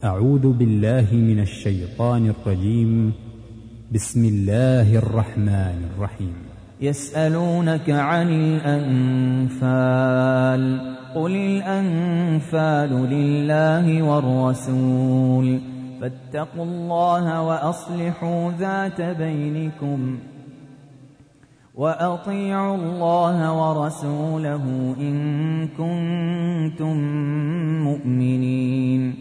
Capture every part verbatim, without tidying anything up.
أعوذ بالله من الشيطان الرجيم. بسم الله الرحمن الرحيم. يسألونك عن الأنفال قل الأنفال لله والرسول فاتقوا الله وأصلحوا ذات بينكم وأطيعوا الله ورسوله إن كنتم مؤمنين.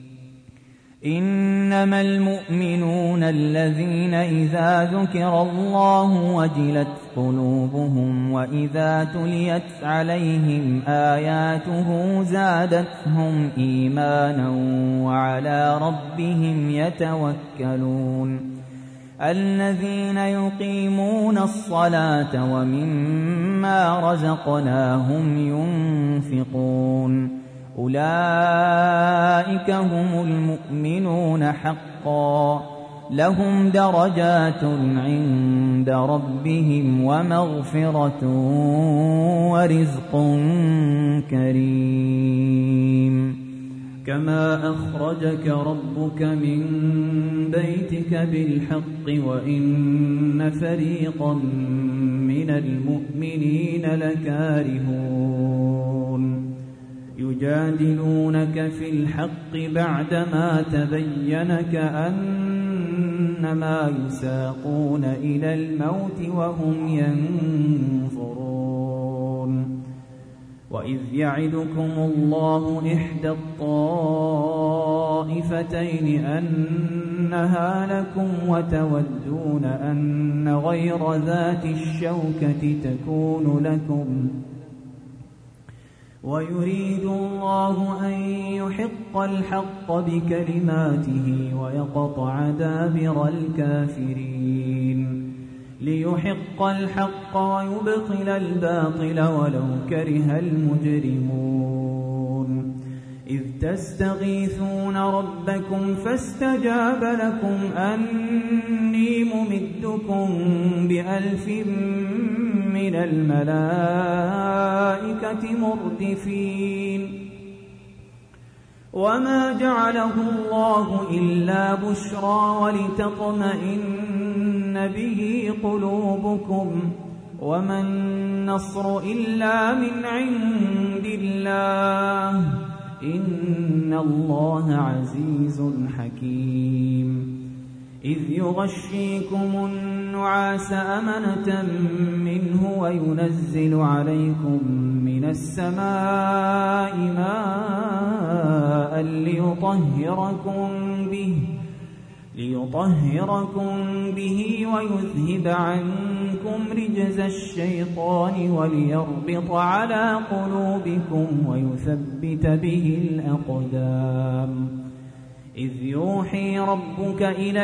إنما المؤمنون الذين إذا ذكر الله وجلت قلوبهم وإذا تليت عليهم آياته زادتهم إيمانا وعلى ربهم يتوكلون. الذين يقيمون الصلاة ومما رزقناهم ينفقون أولئك هم المؤمنون حقا لهم درجات عند ربهم ومغفرة ورزق كريم. كما أخرجك ربك من بيتك بالحق وإن فريقا من المؤمنين لكارهون يجادلونك في الحق بعدما تبين كأنما يساقون إلى الموت وهم ينظرون. وإذ يعدكم الله إحدى الطائفتين أنها لكم وتودون أن غير ذات الشوكة تكون لكم ويريد الله أن يحق الحق بكلماته ويقطع دابر الكافرين ليحق الحق ويبطل الباطل ولو كره المجرمون. إذ تستغيثون ربكم فاستجاب لكم أني ممدكم بألف من الملائكة مردفين. وما جعله الله إلا بشرى ولتطمئن به قلوبكم وما النصر إلا من عند الله إن الله عزيز حكيم. إذ يغشيكم النعاس أمنة منه وينزل عليكم من السماء ماء ليطهركم به ليطهركم به ويذهب عنكم رجز الشيطان وليربط على قلوبكم ويثبت به الأقدام. إذ يوحي ربك إلى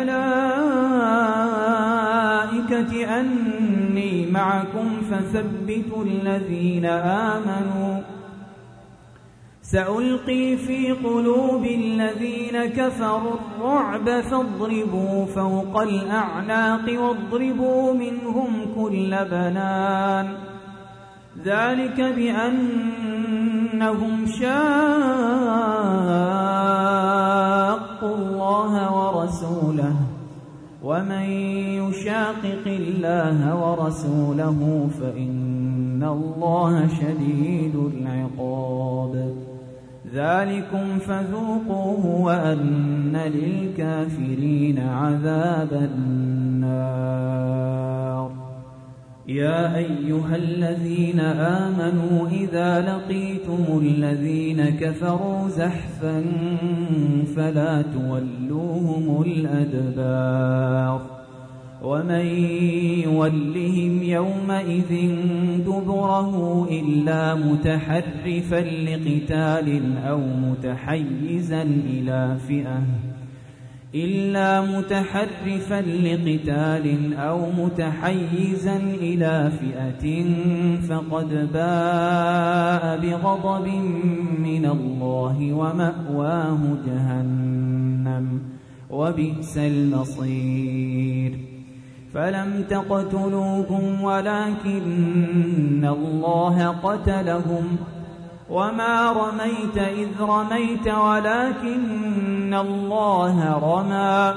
الملائكة أني معكم فثبتوا الذين آمنوا سألقي في قلوب الذين كفروا الرعب فاضربوا فوق الأعناق واضربوا منهم كل بنان ذلك بأنهم شاقوا الله ورسوله ومن يشاقق الله ورسوله فإن الله شديد العقاب. ذلكم فذوقوه وأن للكافرين عذاب النار. يا أيها الذين آمنوا إذا لقيتم الذين كفروا زحفا فلا تولوهم الأدبار ومن يولهم يومئذ دبره إلا متحرفا لقتال أو متحيزا إلى فئة إلا متحرفا لقتال أو متحيزا إلى فئة فقد باء بغضب من الله ومأواه جهنم وبئس المصير. فلم تقتلوهم ولكن الله قتلهم وما رميت إذ رميت ولكن الله رمى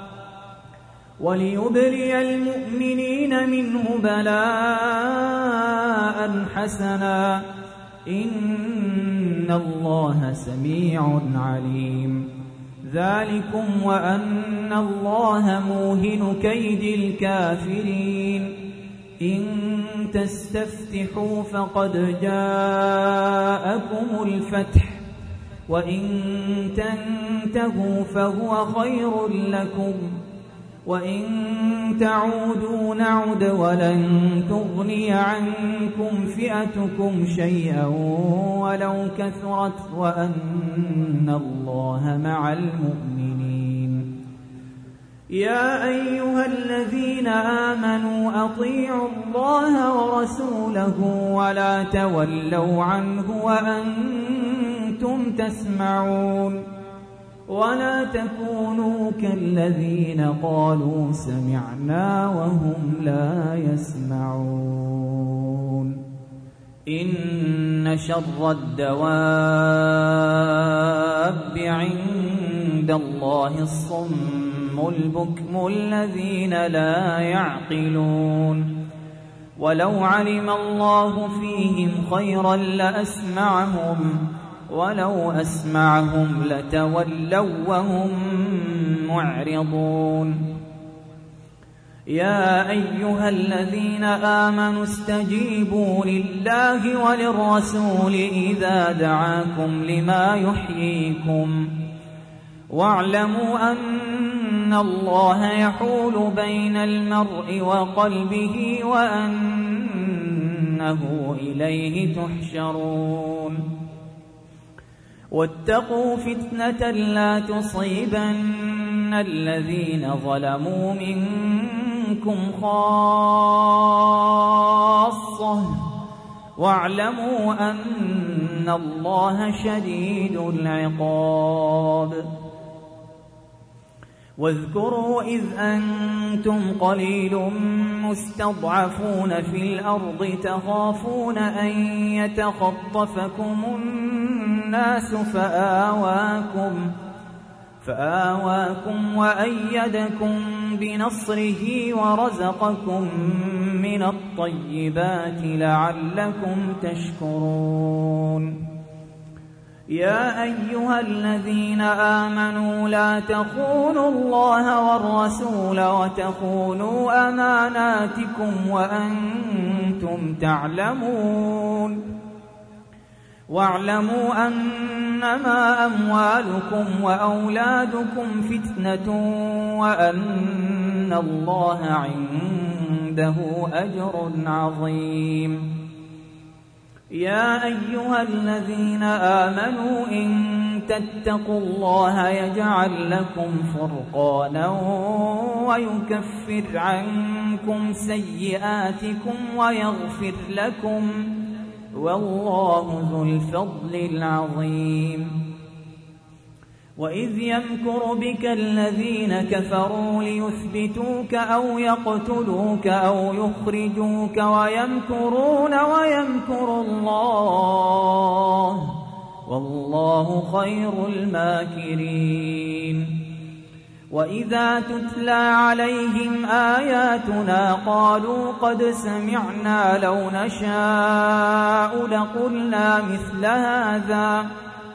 وليبلي المؤمنين منه بلاء حسنا إن الله سميع عليم ذلكم وأن الله موهن كيد الكافرين إن تستفتحوا فقد جاءكم الفتح وإن تنتهوا فهو خير لكم وإن تعودوا نعد ولن تغني عنكم فئتكم شيئا ولو كثرت وأن الله مع المؤمنين يا أيها الذين آمنوا أطيعوا الله ورسوله ولا تولوا عنه وأنتم تسمعون ولا تكونوا كالذين قالوا سمعنا وهم لا يسمعون إن شر الدواب عند الله الصم البكم الذين لا يعقلون ولو علم الله فيهم خيرا لأسمعهم ولو أسمعهم لتولوا وهم معرضون يا أيها الذين آمنوا استجيبوا لله وللرسول إذا دعاكم لما يحييكم واعلموا أن الله يحول بين المرء وقلبه وأنه إليه تحشرون واتقوا فتنة لا تصيبن الذين ظلموا منكم خاصة واعلموا أن الله شديد العقاب واذكروا إذ أنتم قليل مستضعفون في الأرض تخافون أن يتخطفكم الناس فآواكم فآواكم وأيدكم بنصره ورزقكم من الطيبات لعلكم تشكرون يا أيها الذين آمنوا لا تخونوا الله والرسول وتخونوا أماناتكم وأنتم تعلمون واعلموا أنما أموالكم وأولادكم فتنة وأن الله عنده أجر عظيم يا أيها الذين آمنوا إن تتقوا الله يجعل لكم فرقانا ويكفر عنكم سيئاتكم ويغفر لكم والله ذو الفضل العظيم وإذ يمكر بك الذين كفروا ليثبتوك أو يقتلوك أو يخرجوك ويمكرون ويمكر الله والله خير الماكرين وإذا تتلى عليهم آياتنا قالوا قد سمعنا لو نشاء لقلنا مثل هذا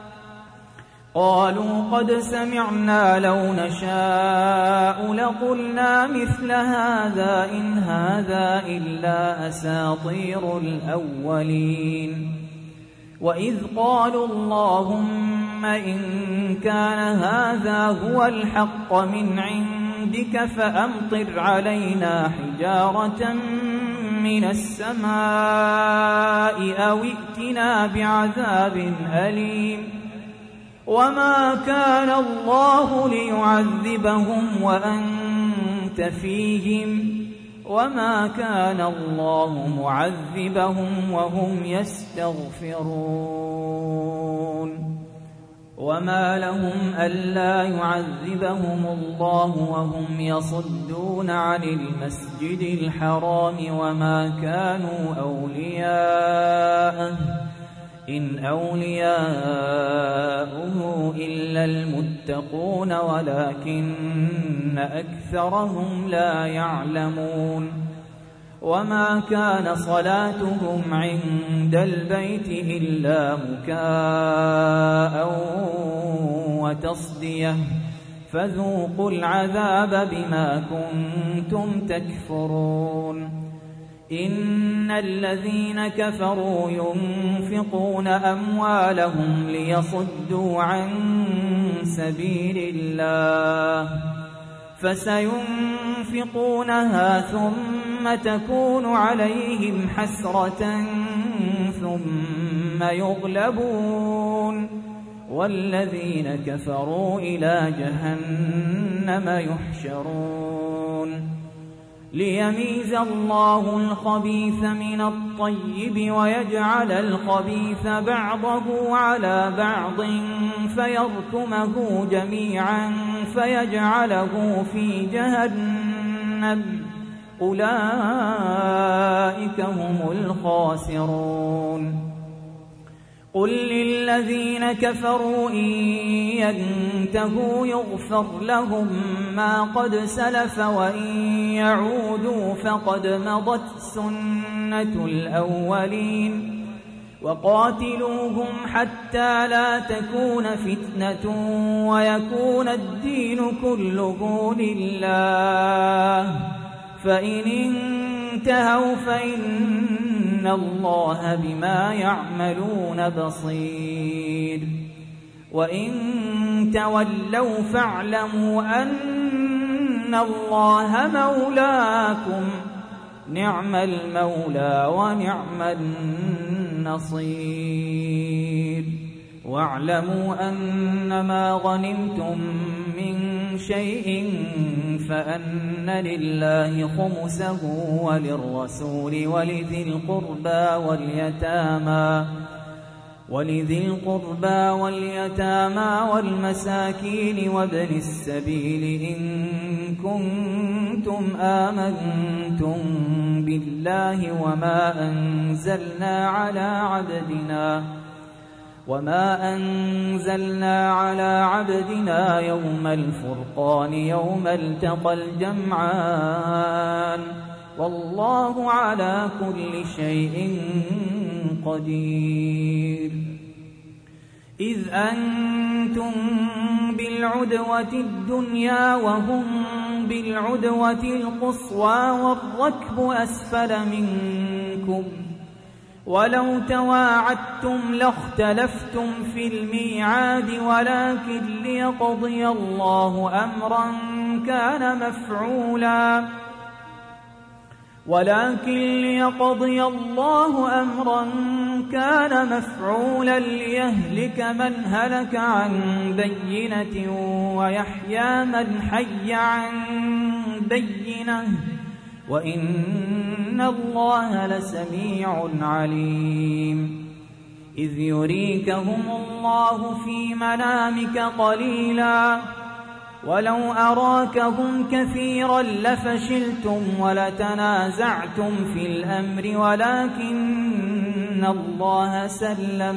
قالوا قد سمعنا لو نشاء لقلنا مثل هذا إن هذا إلا أساطير الأولين وإذ قالوا اللهم إن كان هذا هو الحق من عندك فأمطر علينا حجارة من السماء أو ائتنا بعذاب أليم وما كان الله ليعذبهم وأنت فيهم وما كان الله معذبهم وهم يستغفرون وما لهم ألا يعذبهم الله وهم يصدون عن المسجد الحرام وما كانوا أولياءه إن أولياؤه إلا المتقون ولكن أكثرهم لا يعلمون وما كان صلاتهم عند البيت إلا مكاء وتصدية فذوقوا العذاب بما كنتم تكفرون إن الذين كفروا ينفقون أموالهم ليصدوا عن سبيل الله فسينفقونها ثم تكون عليهم حسرة ثم يغلبون والذين كفروا إلى جهنم يحشرون ليميز الله الخبيث من الطيب ويجعل الخبيث بعضه على بعض فيركمه جميعا فيجعله في جهنم أولئك هم الخاسرون قل للذين كفروا إن ينتهوا يغفر لهم ما قد سلف وإن يعودوا فقد مضت سنة الأولين وقاتلوهم حتى لا تكون فتنة ويكون الدين كله لله فإن انتهوا فإن الله بما يعملون بصير وإن تولوا فاعلموا أن الله مولاكم نعم المولى ونعم النصير واعلموا أنما غنمتم من شيء فأن لله خمسه وللرسول ولذي القربى واليتامى ولذي القربى واليتامى والمساكين وابن السبيل إن كنتم آمنتم بالله وما أنزلنا على عبدنا وما أنزلنا على عبدنا يوم الفرقان يوم التقى الجمعان والله على كل شيء قدير إذ أنتم بالعدوة الدنيا وهم بالعدوة القصوى والركب أسفل منكم ولو تواعدتم لاختلفتم في الميعاد ولكن ليقضي الله أمرا كان مفعولا ولكن ليقضي الله أمرا كان مفعولا ليهلك من هلك عن بينة ويحيى من حي عن بينة وإن الله لسميع عليم إذ يريكهم الله في منامك قليلا ولو أراكهم كثيرا لفشلتم ولتنازعتم في الأمر ولكن الله سلم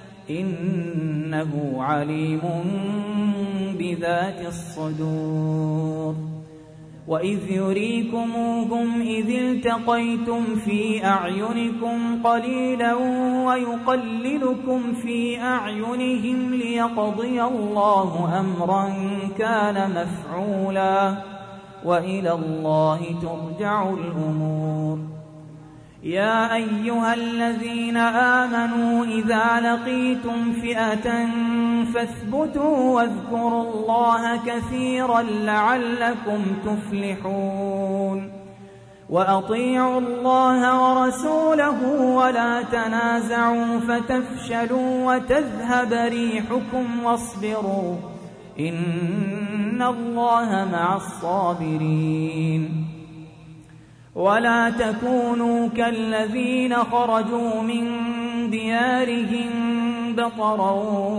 إنه عليم بذات الصدور وإذ يريكموهم إذ التقيتم في أعينكم قليلا ويقللكم في أعينهم ليقضي الله أمرا كان مفعولا وإلى الله ترجع الأمور يا أيها الذين آمنوا إذا لقيتم فئة فاثبتوا واذكروا الله كثيرا لعلكم تفلحون وأطيعوا الله ورسوله ولا تنازعوا فتفشلوا وتذهب ريحكم واصبروا إن الله مع الصابرين ولا تكونوا كالذين خرجوا من ديارهم بطرا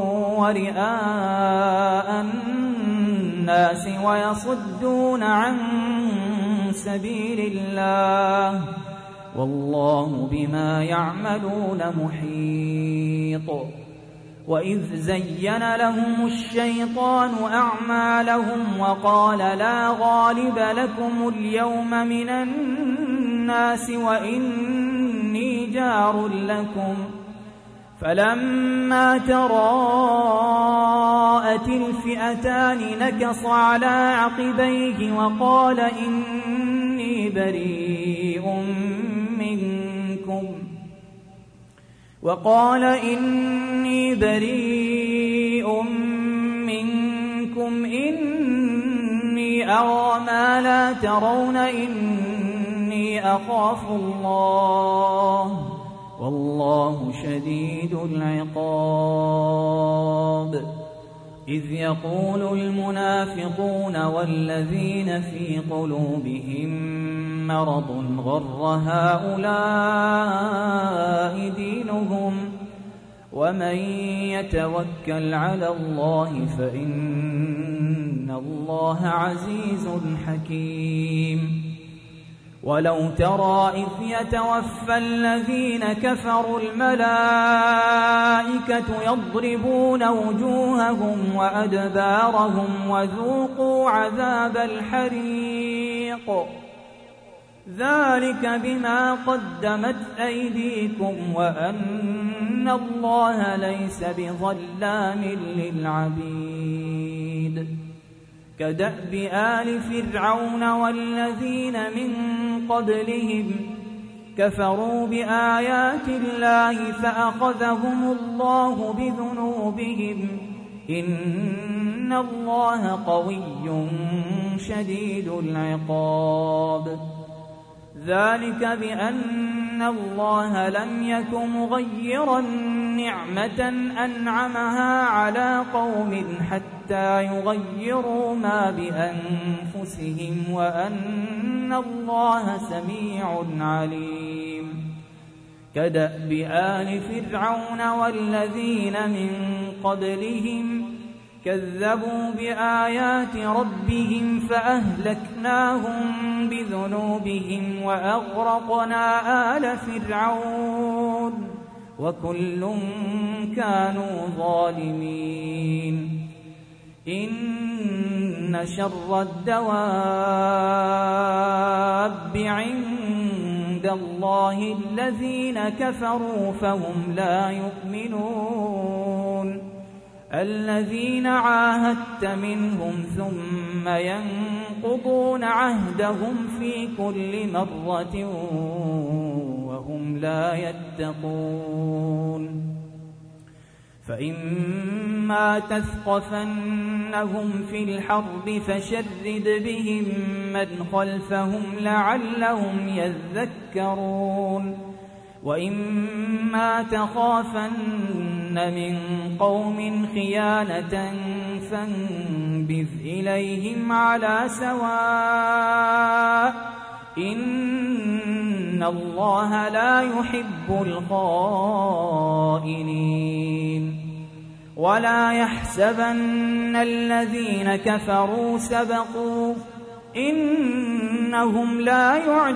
ورئاء الناس ويصدون عن سبيل الله والله بما يعملون محيط. وإذ زين لهم الشيطان أعمالهم وقال لا غالب لكم اليوم من الناس وإني جار لكم، فلما تراءت الفئتان نكص على عقبيه وقال إني بريء منكم وقال إني بريء منكم إني أرى ما لا ترون إني أخاف الله والله شديد العقاب. إذ يقول المنافقون والذين في قلوبهم مرض غر هؤلاء دينهم ومن يتوكل على الله فإن الله عزيز حكيم. ولو ترى إذ يتوفى الذين كفروا الملائكة يضربون وجوههم وأدبارهم وذوقوا عذاب الحريق ذلك بما قدمت أيديكم وأن الله ليس بظلام للعبيد. كدأب آل فرعون والذين من قبلهم كفروا بآيات الله فأخذهم الله بذنوبهم إن الله قوي شديد العقاب. ذلك بأن الله لم يك مغيرا نعمة أنعمها على قوم حتى يغيروا ما بأنفسهم وأن الله سميع عليم. كدأب آل فرعون والذين من قبلهم كذبوا بآيات ربهم فأهلكناهم بذنوبهم وأغرقنا آل فرعون وكل كانوا ظالمين. إن شر الدواب عند الله الذين كفروا فهم لا يؤمنون. الذين عاهدت منهم ثم ينقضون عهدهم في كل مرة وهم لا يتقون. فإما تثقفنهم في الحرب فشرد بهم من خلفهم لعلهم يذكرون. وإما تخافن من قوم خيانة فانبذ إليهم على سواء إن الله لا يحب الخائنين. ولا يحسبن الذين كفروا سبقوا إنهم لا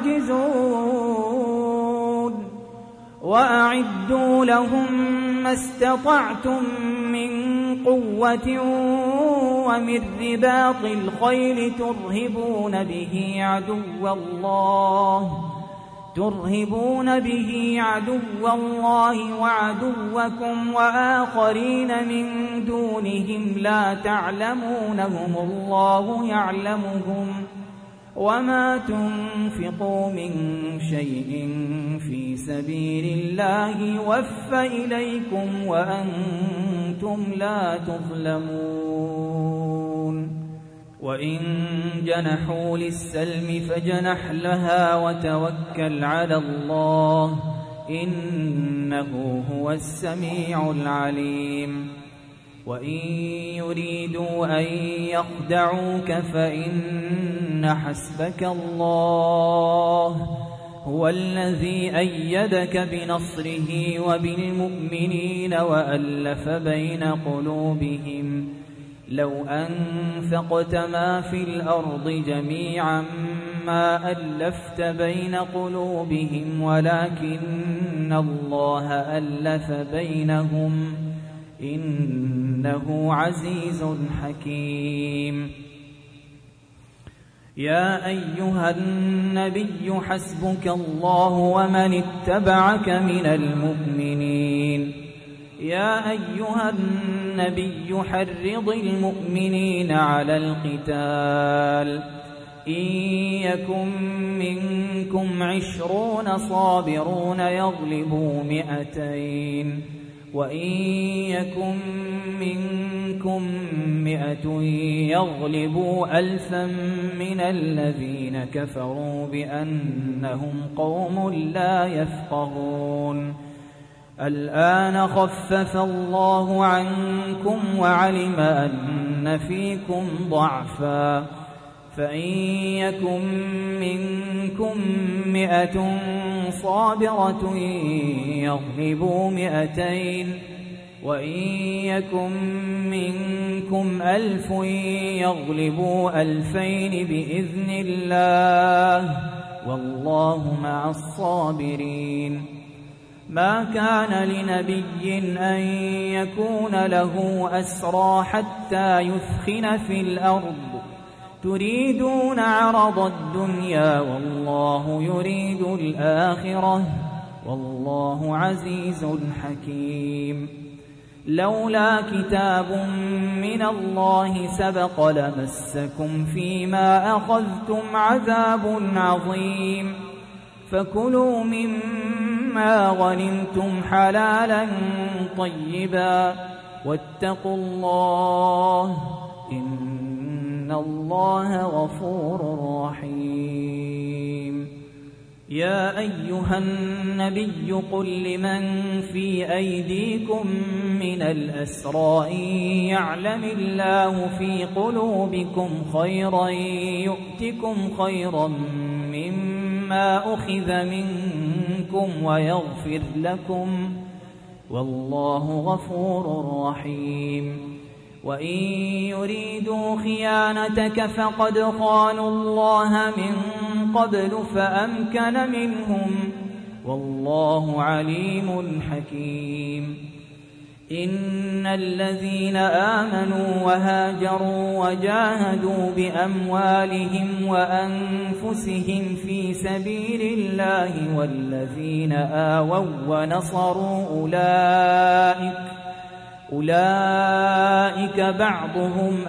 يعجزون. وأعدوا لهم ما استطعتم من قوة ومن رباط الخيل ترهبون به عدو الله ترهبون به عدو الله وعدوكم وآخرين من دونهم لا تعلمونهم الله يعلمهم وما تنفقوا من شيء في سبيل الله يوفى إليكم وأنتم لا تظلمون. وإن جنحوا للسلم فجنح لها وتوكل على الله إنه هو السميع العليم. وإن يريدوا أن يخدعوك فإن حسبك الله هو الذي أيدك بنصره وبالمؤمنين وألف بين قلوبهم لو أنفقت ما في الأرض جميعا ما ألفت بين قلوبهم ولكن الله ألف بينهم إنه عزيز حكيم. يا أيها النبي حسبك الله ومن اتبعك من المؤمنين. يا أيها النبي حرض المؤمنين على القتال إن يكن منكم عشرون صابرون يغلبوا مئتين وإن يكن منكم مئة يغلبوا ألفا من الذين كفروا بأنهم قوم لا يفقهون. الآن خفف الله عنكم وعلم أن فيكم ضعفا فإن يكن منكم مئة صابرة يغلبوا مئتين وإن يكن منكم ألف يغلبوا ألفين بإذن الله والله مع الصابرين. ما كان لنبي أن يكون له أسرى حتى يثخن في الأرض تريدون عرض الدنيا والله يريد الآخرة والله عزيز حكيم. لولا كتاب من الله سبق لمسكم فيما أخذتم عذاب عظيم. فكلوا مما غنمتم حلالا طيبا واتقوا الله إن الله غفور رحيم. يا أيها النبي قل لمن في أيديكم من الأسرى إن يعلم الله في قلوبكم خيرا يؤتكم خيرا مما أخذ منكم ويغفر لكم والله غفور رحيم. وإن يريدوا خيانتك فقد خانوا الله من قبل فأمكن منهم والله عليم حكيم. إن الذين آمنوا وهاجروا وجاهدوا بأموالهم وأنفسهم في سبيل الله والذين آووا ونصروا أولئك أولئك بعضهم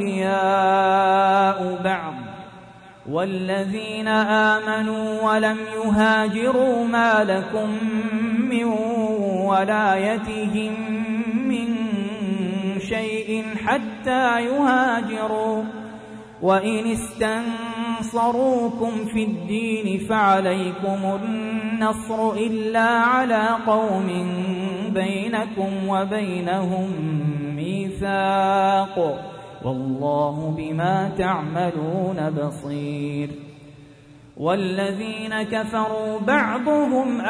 أولياء بعض والذين آمنوا ولم يهاجروا ما لكم من ولايتهم من شيء حتى يهاجروا وإن استنصروكم في الدين فعليكم النصر إلا على قوم بينكم وبينهم ميثاق والله بما تعملون بصير. والذين كفروا بعضهم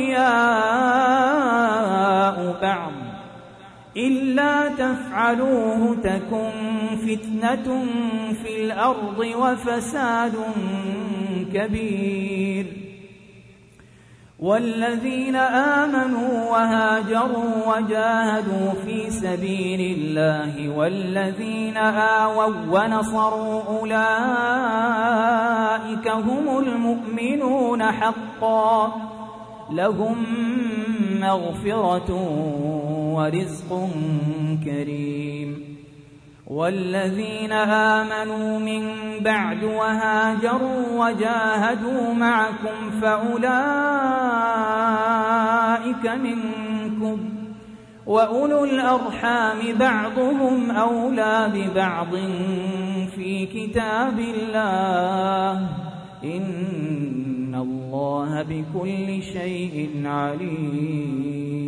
أولياء بعض إلا تفعلوه تكن فتنة في الأرض وفساد كبير. والذين آمنوا وهاجروا وجاهدوا في سبيل الله والذين آووا ونصروا أولئك هم المؤمنون حقا لهم مغفرة ورزق كريم. والذين آمنوا من بعد وهاجروا وجاهدوا معكم فأولئك منكم وأولو الأرحام بعضهم أولى ببعض في كتاب الله إن الله بكل شيء عليم.